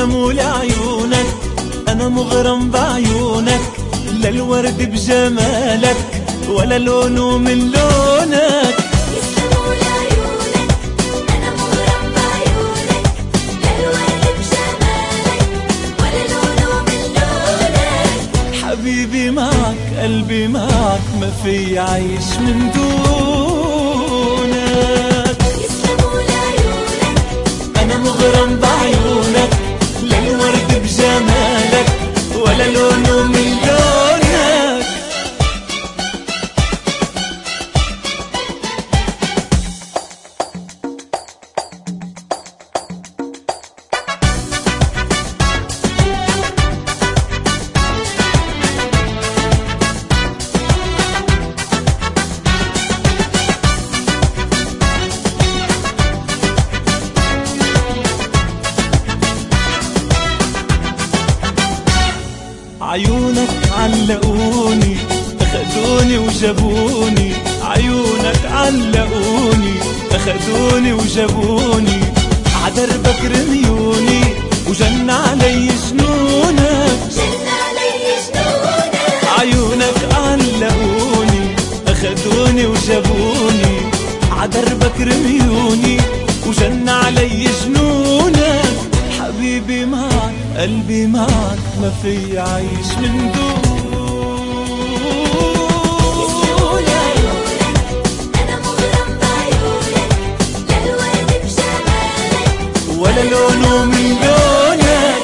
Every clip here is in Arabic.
يسلموا لعيونك، أنا مغرم بعيونك، لا الورد بجمالك ولا لونه من لونك. يسلموا لعيونك، أنا مغرم بعيونك، لا الورد بجمالك ولا لونه من لونك. حبيبي معك قلبي معك، ما في عيش من دونك. يسلموا لعيونك، أنا مغرم بعيونك، لا الورد بجمالك ولا لونه من لونك. عيونك علقوني، أخدوني وجابوني، عيونك علقوني، أخدوني وجابوني، عدربك رميوني وجن علي جنونك. جن علي جنونك. عيونك علقوني، أخدوني وجابوني، عدربك رميوني وجن علي جنونك. حبيبي معك قلبي معك، ما في عيش من يسلموا لعيونك، أنا مغرم بعيونك، لا الورد بجمالك ولا لونه من لونك.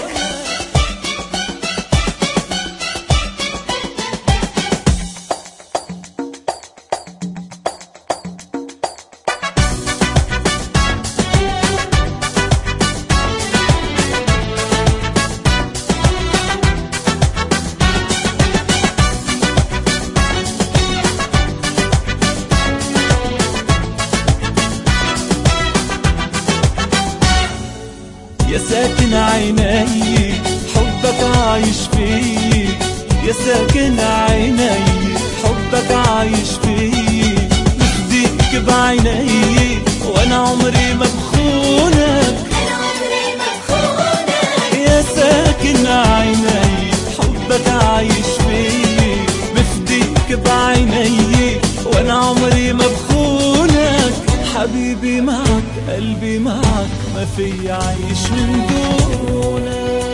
يا ساكن عيني حبك عايش فيي، يا ساكن عيني حبك عايش فيي، بفديك بعيني وانا عمري ما بخونك. أنا عمري ما بخونك. يا ساكن عيني حبك عايش فيي، بفديك بعيني وانا عمري ما بخونك. حبيبي معك قلبي معك، ما في عيش من دونك.